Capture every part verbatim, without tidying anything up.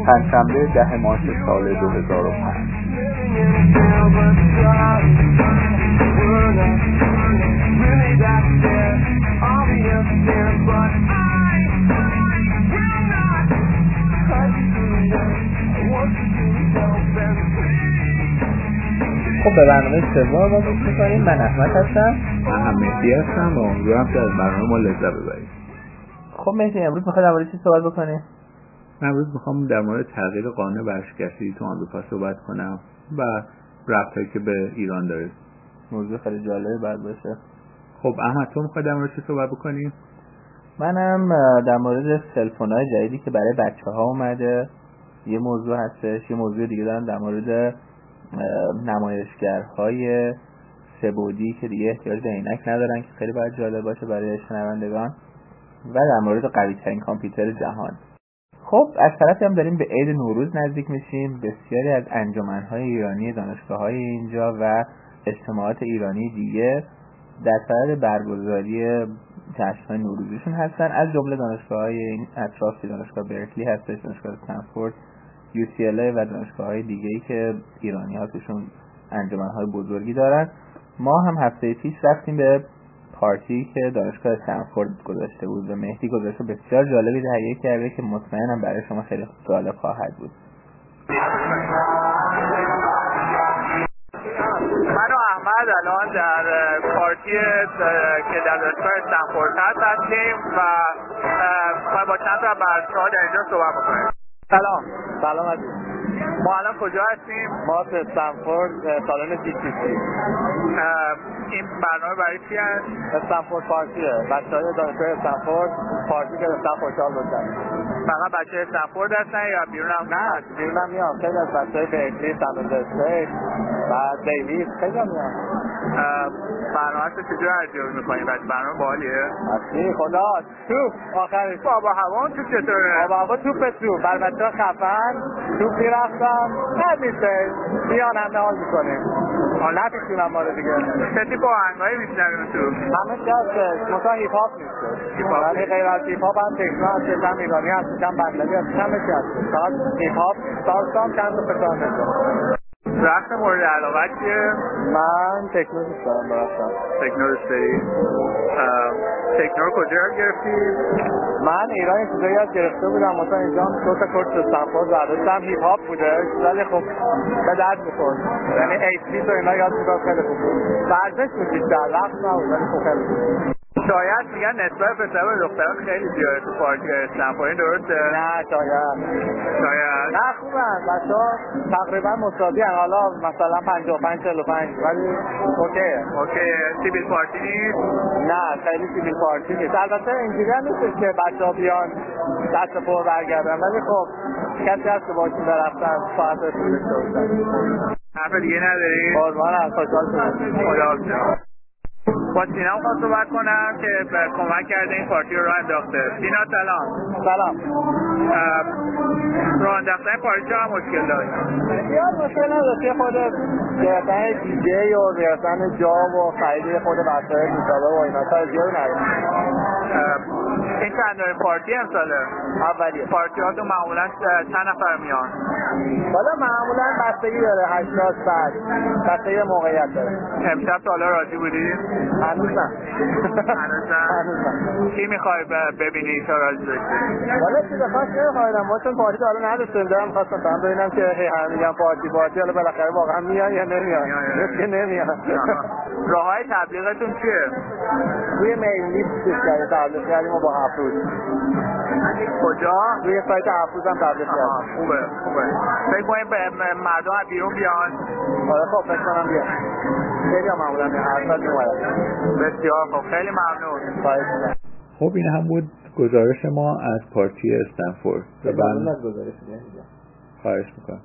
پنجشنبه ده مارس سال دو هزار و پنج. خب به برنامه سوم ما گوش می‌کنیم. من احمد هستم. من هم مهدی هستم و امیدوارم که از برنامه ما لذت ببرید. خب مهدی، امروز می‌خوای در مورد چی صحبت بکنیم؟ من امروز می‌خوام در مورد تغییر قانون ورشکستگی تو آمریکا صحبت کنم و ربطی که به ایران داره. موضوع خیلی جالبی بعد باشه. خب احمد، تو می‌خوای در مورد چی صحبت بکنی؟ منم در مورد سلفون‌های جدیدی که برای بچه‌ها اومده یه موضوع هستش. یه موضوع دیگه دارم در مورد نمایشگرهای سه‌بعدی که دیگه احتیاج به عینک ندارن که خیلی باید جالب باشه برای شنوندگان، و در مورد قوی‌ترین کامپیوتر جهان. خب از طرفی هم داریم به عید نوروز نزدیک میشیم. بسیاری از انجمن‌های ایرانی، دانشگاه‌های اینجا و اجتماعات ایرانی دیگه در صدد برگزاری جشن‌های نوروزیشون هستن. از جمله دانشگاه‌های این اطراف دانشگاه برکلی هستش، دانشگاه استنفورد، یو سی ال ای و دانشگاه‌های دیگه‌ای که ایرانی‌ها توشون انجمن‌های بزرگی دارن. ما هم هفته پیش رفتیم به پارتی که دانشگاه استنفورد گذاشته بود و مهدی گذاشته. بسیار جالبی تهیه کرده که مطمئنم برای شما خیلی جالب خواهد بود. من و احمد الان در پارتی که در دانشگاه استنفورد هستیم و ما با چند تا بچه‌ها در اینجا صحبت می‌کنیم. سلام. سلام عزیز. ما الان کجا هستیم؟ ما تو استنفورد سالن دی سی سی. این برنامه برای چی هست؟ استنفورد پارتیه. بچه‌های دانشگاه استنفورد پارتی که استنفورد خوشحال باشن. فقط بچه استنفورد هستن یا بیرون هم؟ نه، بیرون هم میان. خیلی از بچه‌های برکلی، سن استیت و دیویس خیلی هم میان. برنامه رو چجور ارزیابی می‌کنید؟ بچه برنامه باحالیه؟ اصلی خدا توپ آخرش. آب و هوا تو چطوره؟ آب و هوا توپ توپ. بر بچه‌ها خفن توپ می‌رفتن. نمیشه. میان همه حال می‌کنیم. حالا نمی‌تونم ما رو دیگه. چه تیپ آهنگایی می‌شنوید تو؟ همه چی هست. مثلا هیپ هاپ نیست. هیپ هاپ. ولی غیر از هیپ هاپ هم تکنو هست، هم ایرانی هست، هم بنگالی هست، همه چی هست. فقط هیپ هاپ، سالسا هم چند تا فکر نمی‌کنم. رقص مورد علاقه چیه؟ من تکنو دوست دارم برقصم. تکنو دوست داری؟ تکنو رو کجا یاد گرفتی؟ من ایران یه چیزایی یاد گرفته بودم، مثلا اینجا دو تا کورس استنفورد برداشتم، هیپ هاپ بوده ولی خب به درد می‌خورد. یعنی ایچ و اینا یاد می‌داد، خیلی خوب بود. ورزش بود بیشتر، رقص نبود ولی خب خیلی خوب. شاید میگن نسبت به پسر و دخترها خیلی زیاده تو پارتی استنفورد، درسته؟ نه شاید. شاید. نه خوبن بچه‌ها تقریبا مساوی ان، حالا مثلا پنجاه و پنج چهل و پنج ولی اوکیه. اوکی. سیبیل پارتی نیست؟ نه خیلی سیبیل پارتی نیست. البته اینجوری هم نیست که بچه‌ها بیان دست پر برگردن، ولی خب کسی هست که باشون برفتن ساعت رسیده داشته باشن. حرف دیگه نداری؟ قربانم، خوشحال شدم. خداحافظ. با سینا خواست صحبت کنم که کمک کرده این پارتی رو راه انداخته. سینا سلام. سلام. راه انداختن پارتی چه مشکل داشت؟ زیاد مشکل نداشت. یه خود گرفتن دیجی و گرفتن جا و خرید خود وسایل موسیقی و اینا تا زیاد نداشت. این چند پارتی امساله؟ اولیه. پارتی ها تو معمولا چند نفر میان؟ حالا معمولا بستگی داره، هشتاد صد بستگی موقعیت داره. امشب تا حالا راضی بودی؟ هنوز نه. هنوز نه؟ هنوز نه. کی میخوای ببینی تا راضی بشی؟ حالا چیز خاص نمیخوایدم، ما چون پارتی تا حالا نداشتیم، دارم خواستم فهم ببینم که هی هم میگم پارتی پارتی حالا بالاخره واقعا میان یا نمیان. مثل نمیان. راه های تبلیغتون چیه؟ روی میل لیست چیز تبلیغ کردیم و با افروز. کجا؟ روی سایت افروز هم تبلیغ کردیم. خوبه خوبه. فکر کنیم مردم از بیرون بیان؟ آره خب فکر کنم بیان. خیلی هم معمولا میان، هر سال میومدن. بسیار خب، خیلی ممنون. خواهش. خب این هم بود گزارش ما از پارتی استنفورد. ممنون از گزارش دیگه. خواهش میکنم.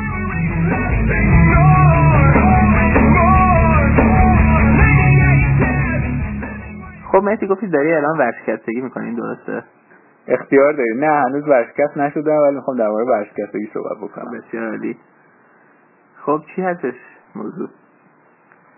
خب مهدی گفتی داری الان ورشکستگی میکنین، درسته؟ اختیار داری. نه هنوز ورشکست نشدم ولی میخوام درباره ورشکستگی صحبت بکنم. بسیار عالی. خب چی هستش موضوع؟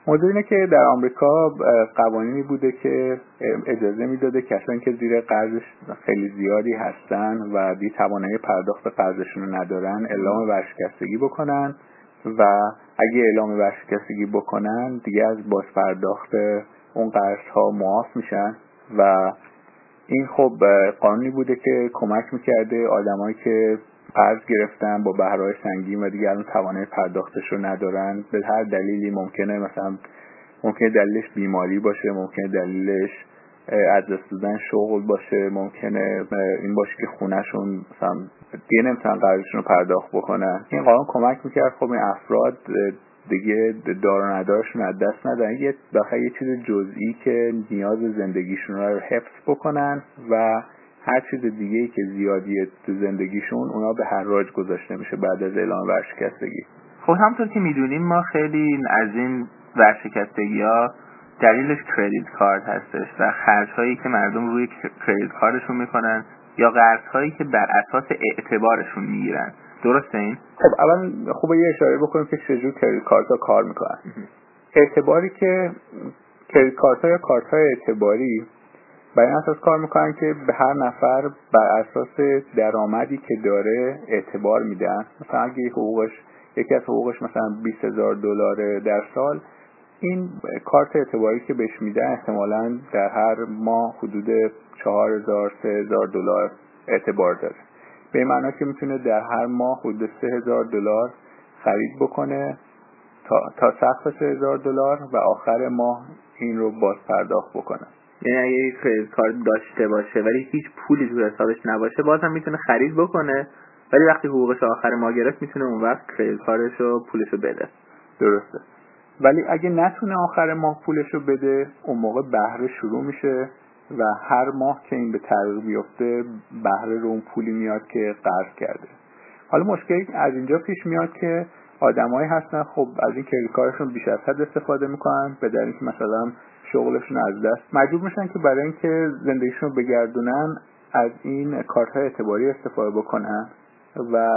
موضوع اینه که در آمریکا قوانینی بوده که اجازه میداده کسانی که زیر قرضش خیلی زیادی هستن و بی توانایی پرداخت قرضشون رو ندارن اعلام ورشکستگی بکنن و اگه اعلام ورشکستگی بکنن دیگه از بازپرداخت اون قرضها معاف میشن و این خب قانونی بوده که کمک میکرده آدمایی که قرض گرفتن با بهرهای سنگین و دیگه الان توانایی پرداختش رو ندارن به هر دلیلی، ممکنه مثلا ممکنه دلیلش بیماری باشه، ممکنه دلیلش از دست دادن شغل باشه، ممکنه این باشه که خونهشون مثلا دیگه نمیتونن قرضشون رو پرداخت بکنن. این قانون کمک میکرد خب این افراد دیگه دار و ندارشون از دست ندن، یه بخاطر یه چیز جزئی که نیاز زندگیشون رو حفظ بکنن و هر چیز دیگه‌ای که زیادیه تو زندگیشون اونا به حراج گذاشته میشه بعد از اعلام ورشکستگی. خب همونطور که میدونیم ما خیلی از این ورشکستگی‌ها دلیلش کردیت کارت هستش و خرج‌هایی که مردم روی کردیت کارتشون میکنن یا قرض‌هایی که بر اساس اعتبارشون میگیرن. درسته این؟ خب اول خوبه یه اشاره بکنیم که چجور کردیت کارت‌ها کار میکنن. اعتباری که کردیت کارت‌ها یا کارت‌های اعتباری بر این اساس کار میکنن که به هر نفر بر اساس درآمدی که داره اعتبار میدن. مثلا اگه حقوقش یکی از حقوقش مثلا بیست هزار دلار در سال، این کارت اعتباری که بهش میدن احتمالاً در هر ماه حدود چهار هزار سه هزار دلار اعتبار داره. به این معنی که میتونه در هر ماه حدود سه هزار دلار خرید بکنه تا تا سقف سه هزار دلار و آخر ماه این رو باز پرداخت بکنه. یعنی اگه یک کردیت کارت داشته باشه ولی هیچ پولی تو حسابش نباشه باز هم میتونه خرید بکنه، ولی وقتی حقوقش آخر ماه گرفت میتونه اون وقت کردیت کارتش رو پولشو بده. درسته. ولی اگه نتونه آخر ماه پولشو بده اون موقع بهره شروع میشه و هر ماه که این به تعویق بیفته بهره رو اون پولی میاد که قرض کرده. حالا مشکلی از اینجا پیش میاد که آدمایی هستن خب از این کردیت کارتشون بیش از حد استفاده میکنن به دلیلی که مثلا شغلشون از دست مجبور میشن که برای اینکه زندگیشون رو بگردونن از این کارت‌های اعتباری استفاده بکنن و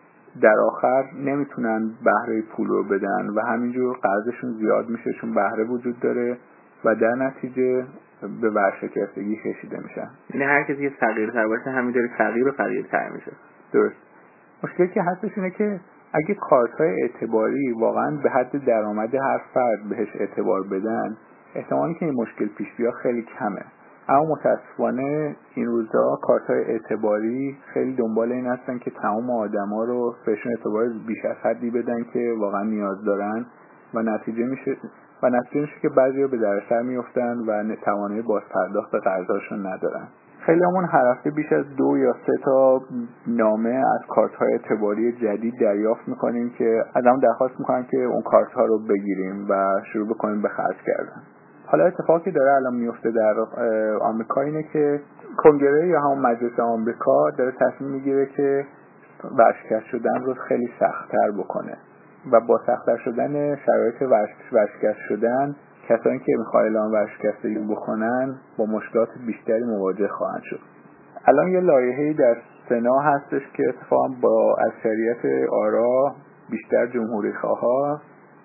در آخر نمیتونن بهره پول رو بدن و همینجور قرضشون زیاد میشه چون بهره وجود داره و در نتیجه به ورشکستگی کشیده میشن. یعنی هر کسی که فقیرتر باشه همینطوری فقیر و فقیرتر میشه. درست. مشکلی که هستش اینه که اگه کارت‌های اعتباری واقعا به حد درآمد هر فرد بهش اعتبار بدن احتمالی که این مشکل پیش بیاد خیلی کمه. اما متاسفانه این روزها کارت‌های اعتباری خیلی دنبال این هستن که تمام آدما رو بهشون اعتبار بیش از حدی بدن که واقعا نیاز دارن و نتیجه میشه و نتیجه میشه که بعضیا به دردسر میافتن و توانایی بازپرداخت قرضاشون ندارن. خیلی همون هر هفته بیش از دو یا سه تا نامه از کارت‌های اعتباری جدید دریافت میکنیم که ازمون درخواست میکنن که اون کارت‌ها رو بگیریم و شروع بکنیم به خرج کردن. حالا اتفاقی داره الان میفته در آمریکا اینه که کنگره یا همون مجلس آمریکا داره تصمیم میگیره که ورشکست شدن رو خیلی سخت‌تر بکنه و با سخت‌تر شدن شرایط ورشکست شدن کسانی که میخوان اعلام ورشکستگی بکنن با مشکلات بیشتری مواجه خواهند شد. الان یه لایحه‌ای در سنا هستش که اتفاقا با اکثریت آرا بیشتر جمهوری‌خواها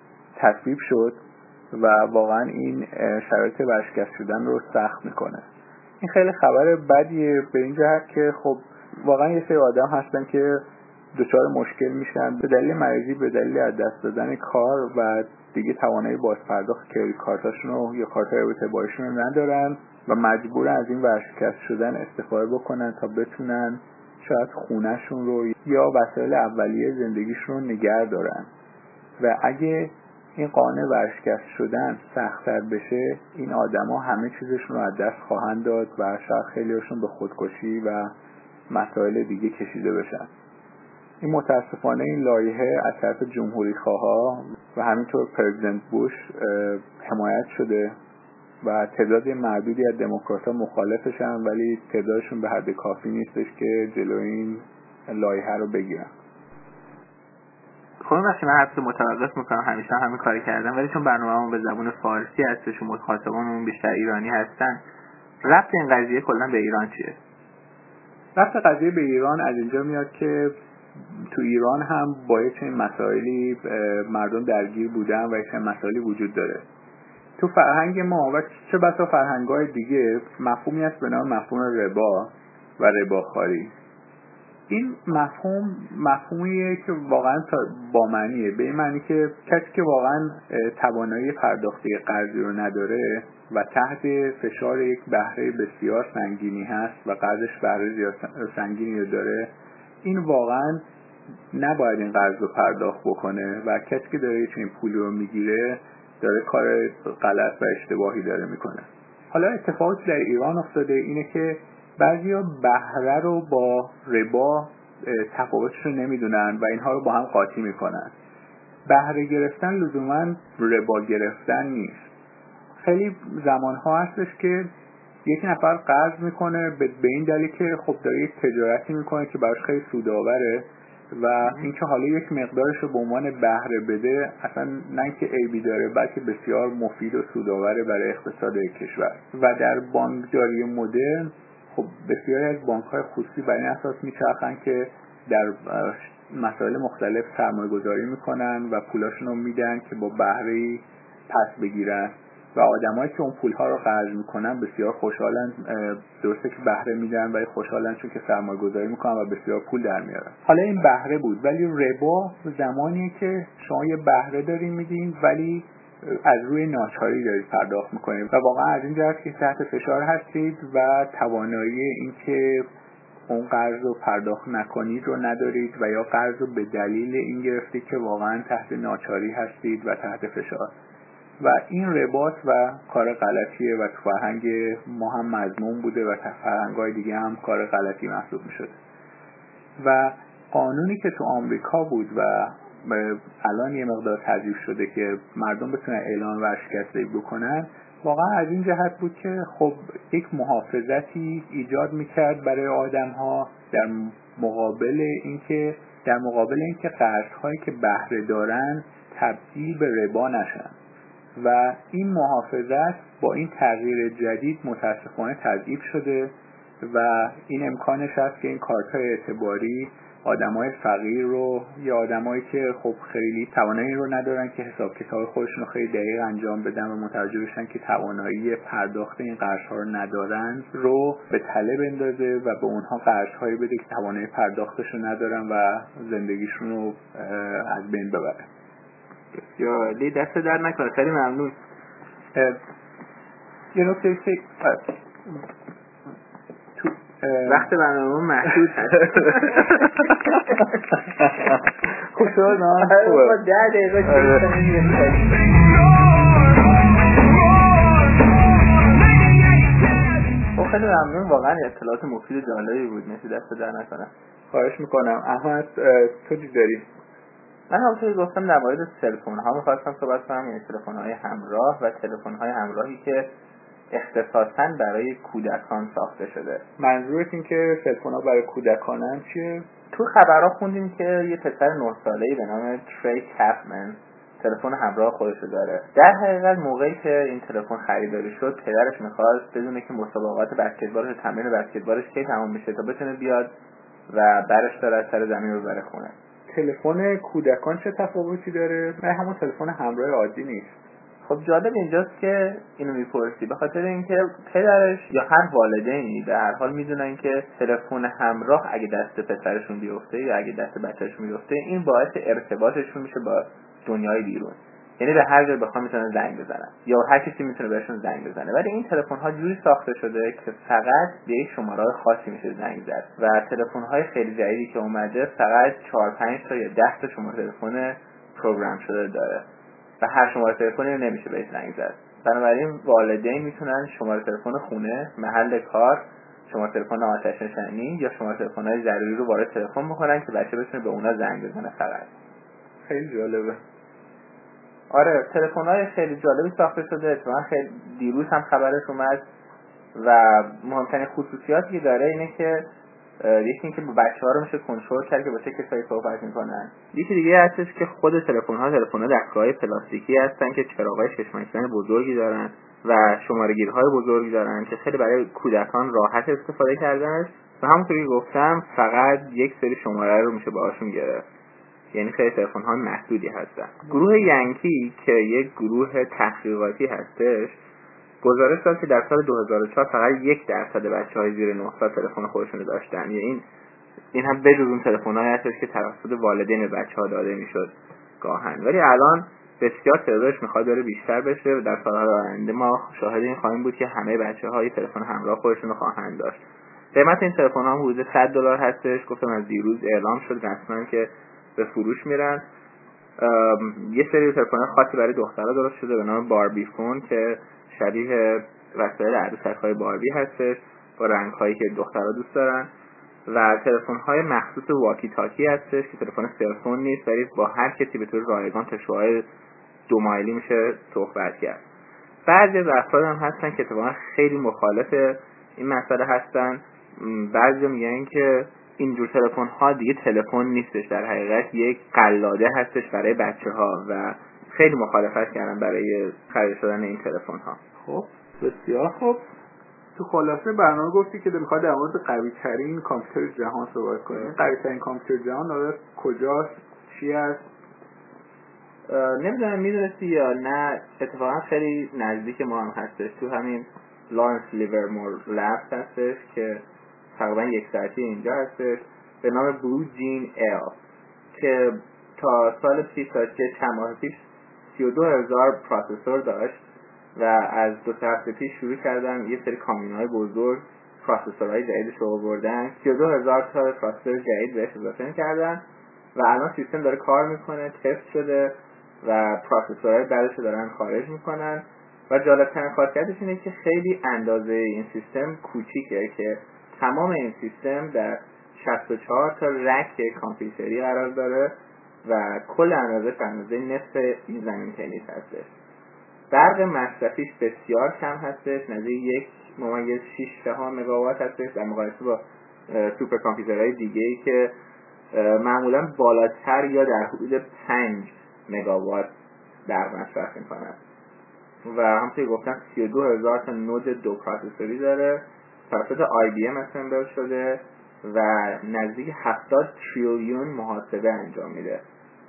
تصویب شد و واقعا این شرایط ورشکست شدن رو سخت میکنه. این خیلی خبر بدیه به این جهت که خب واقعا یه سری آدم هستن که دچار مشکل میشن به دلیل مریضی، به دلیل از دست دادن کار و دیگه توانایی بازپرداخت کردیت کارتاشون رو یا کارت‌های اعتباریشون رو ندارن و مجبورن از این ورشکست شدن استفاده بکنن تا بتونن شاید خونهشون رو یا وسایل اولیه زندگیشون رو نگه دارن. و اگه این قانون ورشکست شدن سخت‌تر بشه این آدما همه چیزشون رو از دست خواهند داد و شاید خیلیشون به خودکشی و مسائل دیگه کشیده بشن. این متاسفانه این لایحه از طرف جمهوری‌خواها و همینطور پرزیدنت بوش حمایت شده و تعداد معدودی از دموکرات‌ها مخالفشن ولی تعدادشون به حد کافی نیستش که جلوی این لایحه رو بگیرن. خب وقتی من حرف متوقف میکنم همیشه همین کاری کردم ولی چون برنامه‌مون به زبان فارسی هستش و مخاطبانمون بیشتر ایرانی هستن ربط این قضیه کلا به ایران چیه؟ ربط قضیه به ایران از اینجا میاد که تو ایران هم با چه مسائلی مردم درگیر بودن و چه مسائلی وجود داره. تو فرهنگ ما و چه بسا فرهنگ‌های دیگه مفهومی هست به نام مفهوم ربا و رباخواری. این مفهوم مفهومیه که واقعا با معنیه، به این معنی که کسی که واقعا توانایی پرداختی قرضی رو نداره و تحت فشار یک بهره بسیار سنگینی هست و قرضش بهره زیاد سنگینی رو داره، این واقعا نباید این قرض رو پرداخت بکنه و کسی که داره چنین پولی رو میگیره داره کار غلط و اشتباهی داره میکنه. حالا اتفاقی در ایران افتاده اینه که بعضیا بهره رو با ربا تفاوتش رو نمیدونن و اینها رو با هم قاطی میکنن. بهره گرفتن لزوما ربا گرفتن نیست. خیلی زمانها هستش که یک نفر قرض میکنه به این دلیل که خب داره یک تجارتی میکنه که براش خیلی سودآوره و اینکه حالا یک مقدارش رو به عنوان بهره بده اصلا نه اینکه عیبی داره، بلکه بسیار مفید و سودآوره برای اقتصاد کشور. و در بانکداری مدرن خب بسیاری از بانک‌های خصوصی بر این اساس میچرخن که در مسائل مختلف سرمایه‌گذاری میکنن و پولاشون رو میدن که با بهره‌ای پس بگیرن و آدمایی که اون پولها رو قرض میکنن بسیار خوشحالن، درسته که بهره میدن ولی خوشحالن چون که سرمایه‌گذاری میکنن و بسیار پول در میارن. حالا این بهره بود، ولی ربا زمانیه که شما یه بهره دارین میدین ولی از روی ناچاری دارید پرداخت میکنید و واقعا از این جهت که تحت فشار هستید و توانایی این که اون قرض رو پرداخت نکنید رو ندارید و یا قرض رو به دلیل این گرفتید که واقعا تحت ناچاری هستید و تحت فشار. و این رباط و کار غلطیه و تو فرهنگ ما هم مذموم بوده و تو فرهنگ‌های دیگه هم کار غلطی محسوب می‌شد. و قانونی که تو آمریکا بود و الان یه مقدار تضعیف شده که مردم بتونن اعلان ورشکستگی بکنن، واقعا از این جهت بود که خب یک محافظتی ایجاد می‌کرد برای آدم‌ها در مقابل اینکه در مقابل اینکه قرض‌هایی که بهره دارن تبدیل به ربا نشن. و این محافظت با این تغییر جدید متاسفانه تضعیف شده و این امکانش هست که این کارت‌های اعتباری آدمای فقیر رو یا آدمایی که خب خیلی توانایی رو ندارن که حساب کتاب خودشون رو خیلی دقیق انجام بدن و متوجه بشن که توانایی پرداخت این قرض‌ها رو ندارن رو به تله بندازه و به اونها قرض‌هایی بده که توانایی پرداختش رو ندارن و زندگیشون رو از بین ببره. یا لی دست در نکنه، خیلی ممنون. یه نکته که تو وقت برنامه محدود هست. خوب شد نه؟ با ده دقیقه خب خیلی ممنون، واقعا اطلاعات مفید و جالبی بود، مثل دست در نکنه. خواهش میکنم. احمد تو چی داری؟ من همونطوری گفتم در مورد تلفن ها می‌خواستم صحبت کنم، یعنی تلفن های همراه و تلفن های همراهی که اختصاصاً برای کودکان ساخته شده. منظورت این که تلفن ها برای کودکانن چیه؟ تو خبرها خوندیم که یه پسر نه ساله‌ای به نام تری کپمن تلفن همراه خودش داره. در حقیقت موقعی که این تلفن خریداری شد، پدرش می‌خواست بدونه که مسابقات بسکتبالش و تمرین بسکتبالش کی تمام میشه تا بتونه بیاد و برش داره از سر زمین رو بره خونه. تلفن کودکان چه تفاوتی داره؟ نه همون تلفن همراه عادی نیست. خب جالب اینجاست که اینو میپرسی، به خاطر اینکه پدرش یا هر والدینی به هر حال میدونن که تلفن همراه اگه دست پسرشون بیفته یا اگه دست بچه‌شون بیفته، این باعث ارتباطشون میشه با دنیای بیرون. یعنی به هر جای بخوام میتونن زنگ بزنن یا هر کسی میتونه بهشون زنگ بزنه. ولی این تلفن ها جوری ساخته شده که فقط به یک شماره خاصی میشه زنگ زد و تلفن های خیلی جدیدی که اومده فقط چهار پنج تا یا ده تا شماره تلفن پروگرام شده داره و هر شماره تلفنی نمیشه بهش زنگ زد. بنابراین والدین میتونن شماره تلفن خونه، محل کار، شماره تلفن آتش نشانی یا شماره تلفن‌های ضروری رو وارد تلفن بکنن که بچه بتونه به اونا زنگ بزنه. فقط خیلی جالبه. آره تلفن‌های خیلی جالبی ساخته شده. اتفاقا خیلی دیروز هم خبرش اومد و مهمترین خصوصیاتی که داره اینه که یکی اینکه با بچه‌ها رو میشه کنترل کرد که با چه کسایی صحبت می‌کنن. یکی دیگه هستش که خود تلفن‌ها تلفن‌ها دستگاه‌های پلاستیکی هستن که چراغ‌های چشم‌انداز بزرگی دارن و شماره‌گیرهای بزرگی دارن که خیلی برای کودکان راحت استفاده کردنش و همونطوری که گفتم فقط یک سری شماره رو میشه باهاشون گرفت. یعنی خیلی تلفن های محدودی هستن. گروه ینکی که یک گروه تحقیقاتی هستش گزارش داد که در سال دو هزار و چهار فقط یک درصد بچه‌های زیر نه سال تلفن خودشون داشتن. یعنی این این هم بجز اون تلفن‌هایی هستش که توسط والدین بچه‌ها داده میشد گاهن، ولی الان بسیار تعدادش میخواد داره بیشتر بشه و در سال‌های آینده ما شاهد این خواهیم بود که همه بچه‌ها یه تلفن همراه خودشون رو خواهند داشت. قیمت این تلفن‌ها هم حدود صد دلار هستش. گفتم از دیروز اعلام شد رسما که به فروش میرن. یه سری تلفن خاصی برای دخترها درست شده به نام باربی فون که شبیه وسایل عروسک‌های باربی هستش با رنگ‌هایی که دخترها دوست دارن و تلفن‌های مخصوص واکی تاکی هستش که تلفن سلفون نیست ولی با هر کسی به طور رایگان تا شعاع دو مایلی میشه صحبت کرد. بعضی از افراد هم هستن که اتفاقا خیلی مخالف این مسئله هستن. بعضی میگن که اینجور تلفن ها دیگه تلفن نیستش، در حقیقت یک قلاده هستش برای بچه ها و خیلی مخالفت کردن برای خرید شدن این تلفن ها. خب بسیار خوب. تو خلاصه برنامه گفتی که میخواد در مورد قوی ترین کامپیوتر جهان صحبت کنیم. قوی ترین کامپیوتر جهان داره کجاست؟ چی است؟ نمیدونم میدونستی یا نه، اتفاقا خیلی نزدیک ما هم هستش. تو همین لارنس لیورمور لب هستش که تقریبا یک ساعتی اینجا هستش به نام بلو جین ال که تا سال پیش تا چند ماه پیش سی و دو هزار پروسسور داشت و از دو هفته پیش شروع کردن یه سری کامیون‌های بزرگ پروسسورهای جدیدش رو آوردن. سی و دو هزار تا پروسسور جدید بهش اضافه کردن و الان سیستم داره کار میکنه، تست شده و پروسسورهای بعدش رو دارن خارج میکنن و جالب‌ترین خاصیتش اینه که خیلی اندازه این سیستم کوچیکه که تمام این سیستم در شصت و چهار تا رک کامپیوتری قرار داره و کل اندازه اندازه نصف این زمین تنیس هستش. برق مصرفیش بسیار کم هستش، نزدیک یک ممیز شش دهم مگاوات هستش در مقایسه با سوپر کامپیوترهای دیگه‌ای که معمولا بالاتر یا در حدود پنج مگاوات برق مصرف می‌کنن و همونطور که گفتم سی و دو هزار تا نود دو پروسسوری داره، توسط آی بی ام اسمبل شده و نزدیک هفتاد تریلیون محاسبه انجام میده.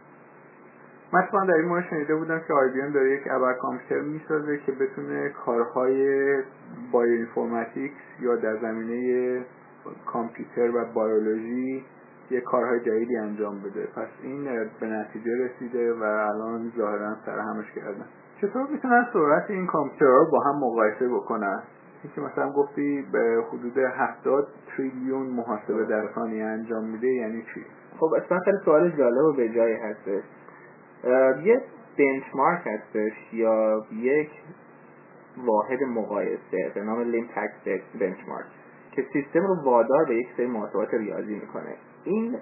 من اتفاقا در این مورد شنیده بودم که آی بی ام داره یک ابر کامپیوتر میسازه که بتونه کارهای بایو اینفورماتیکس یا در زمینه کامپیوتر و بیولوژی یک کارهای جدیدی انجام بده. پس این به نتیجه رسیده و الان ظاهرا سر همش کردن. چطور میتونن سرعت این کامپیوترها با هم مقایسه بکنن؟ اینکه مثلا گفتی به حدود هفتاد تریلیون محاسبه در ثانیه انجام میده یعنی چی؟ خب اصلا خیلی سوال جالب و به جایی هستش. یه بنچمارک هستش یا یک واحد مقایسه به نام لیمپکت بنچمارک که سیستم رو وادار به یک سری محاسبات ریاضی میکنه. این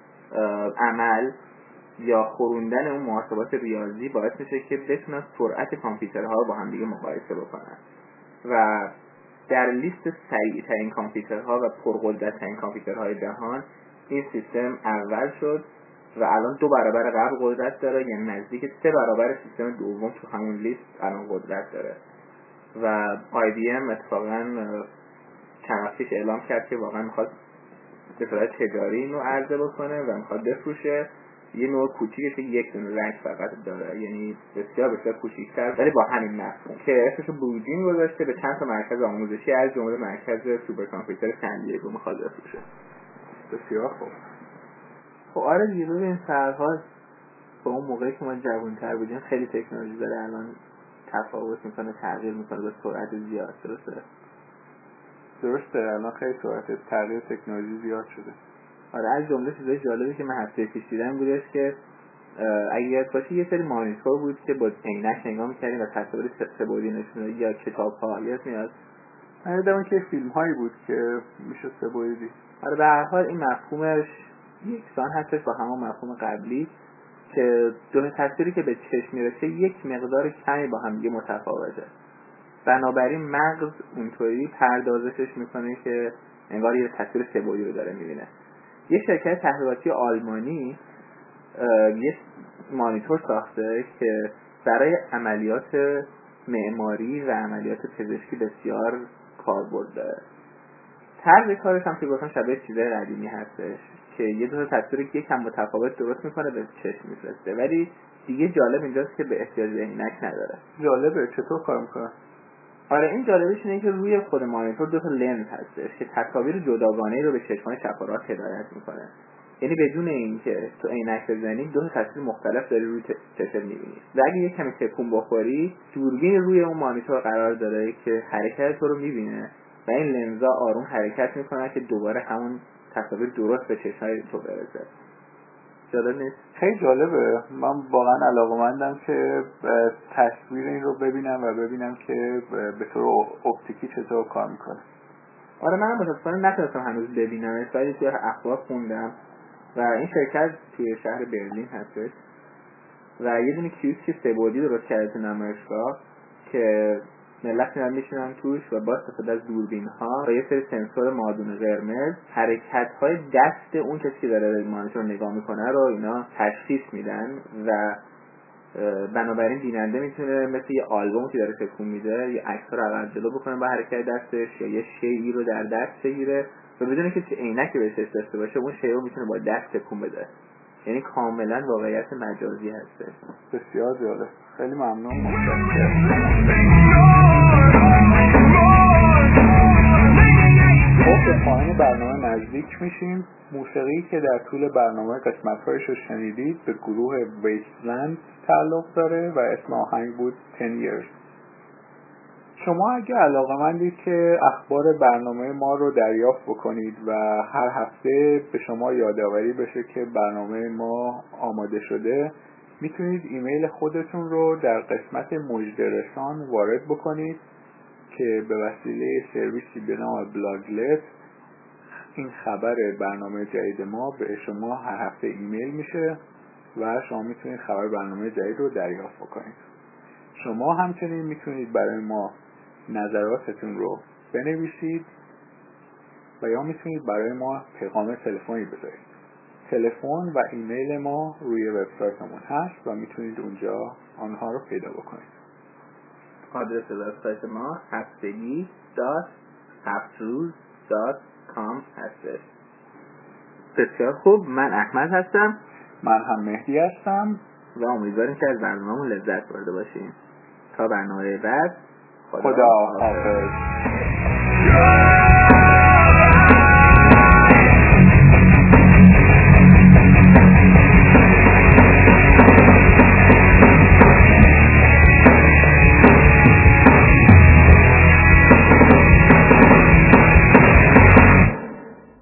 عمل یا خوروندن اون محاسبات ریاضی باعث میشه که بتونن سرعت کامپیوترها رو با هم دیگه مقایسه بکنن و در لیست سریع‌ترین کامپیوترها و پرقدرت‌ترین کامپیوترهای جهان این سیستم اول شد و الان دو برابر قبل قدرت داره، یعنی نزدیک سه برابر سیستم دوم تو همون لیست الان قدرت داره و آی بی ام اتفاقاً چند وقت پیش اعلام کرد که واقعا میخواد به صورت تجاری اینو عرضه بکنه و میخواد بفروشه. یه نوع کوچیکه که یک دونه رنگ فقط داره، یعنی بسیار بسیار کوچیک‌تر ولی با همین مفهوم که اسمش رو بلو جین گذاشته، به چند تا مرکز آموزشی از جمله مرکز سوپر کامپیوتر سن دیگو میخواد بفروشه. بسیار خوب. خب آره دیگه ببین سرحال با اون موقعی که ما جوان‌تر بودیم خیلی تکنولوژی داره الان تفاوت میکنه، تغییر میکنه به سرعت زیاد. درسته؟ درسته الان خیلی سرعت تغییر تکنولوژی زیاد شده. آره از جمله چیزای جالبی که من هفته پیش دیدم بودش که اگه یاد باشه یه سری مانیتور بود که با عینک نگاه می‌کردیم و تصاویر سه‌بعدی نشون می‌داد یا کتاب‌ها یاد میاد. من دیدم که فیلم‌هایی بود که میشه سه‌بعدی. آره به هر حال این مفهومش یکسان هستش با همون مفهوم قبلی که دو تصویری که به چشم میرسه یک مقدار کمی با هم دیگه متفاوته. بنابراین مغز اونطوری پردازشش میکنه که انگار یه تصویر سه‌بعدی رو داره میبینه. یه شرکت تحقیقاتی آلمانی یه مانیتور ساخته که برای عملیات معماری و عملیات پزشکی بسیار کاربرد داره. طرز کارش هم که گفتم شبیه چیزای قدیمی هستش که یه دو تا تصویر که یکم متفاوت درست میکنه به چشم میفرسته، ولی دیگه جالب اینجاست که به احتیاج به عینک نداره. جالبه. چطور کار میکنه؟ آره این جالبش اینه که روی خود مانیتور دو تا لنز هستش که تصاویر جداگانه رو به چشمای چپ و راست هدایت میکنه. یعنی بدون اینکه تو عینک بزنی دو تا تصویر مختلف داری روی چشم میبینی. و اگه یه کمی تکون بخوری دوربین روی اون مانیتور قرار داره که حرکت تو رو میبینه و این لنزا آروم حرکت میکنه که دوباره همون تصاویر درست به چشمای تو برسه. جالب نیست؟ خیلی جالبه. من واقعا علاقه‌مندم که تصویر این رو ببینم و ببینم که به طور اپتیکی چطور کار میکنه. آره منم متاسفانه نتونستم هنوز ببینم، ولی توی اخبار خوندم و این شرکت توی شهر برلین هستش و یه دونه کیوسک سه‌بعدی درست کرده تو نمایشگاه که ملت میرن میشینن توش و با استفاده از دوربین ها و یه سری سنسور مادون قرمز حرکت های دست اون کسی که داره مانیتور رو نگاه میکنه رو اینا تشخیص میدن و بنابراین بیننده میتونه مثل یه آلبوم که داره تکون میده یه عکس رو عقب جلو بکنه با حرکت دستش یا یه شیئی رو در دست بگیره و بدون که چه عینکی بهش داشته باشه اون شیء رو میتونه با دست تکون بده. یعنی کاملا واقعیت مجازی هسته. بسیار جالب. خیلی ممنون. خب به پایان برنامه نزدیک میشیم. موسیقی که در طول برنامه قسمت‌هایش رو شنیدید به گروه ویستلند تعلق داره و اسم آهنگ بود ten years. شما اگه علاقه‌مندید که اخبار برنامه ما رو دریافت بکنید و هر هفته به شما یادآوری بشه که برنامه ما آماده شده، میتونید ایمیل خودتون رو در قسمت مجدرسان وارد بکنید که به وسیله سرویسی به نام بلاگلت این خبر برنامه جدید ما به شما هر هفته ایمیل میشه و شما میتونید خبر برنامه جدید رو دریافت بکنید. شما همچنین میتونید برای ما نظراتتون رو بنویسید و یا میتونید برای ما پیغام تلفنی بذارید. تلفن و ایمیل ما روی وبسایتمون هست و میتونید اونجا آنها رو پیدا بکنید. آدرس وبسایت ما هفتگی دات هفتروز دات کام هستش. بسیار خوب، من احمد هستم. من هم مهدی هستم و امیدواریم که از برنامه‌مون لذت برده باشیم. تا برنامه بعد، خدا حافظ.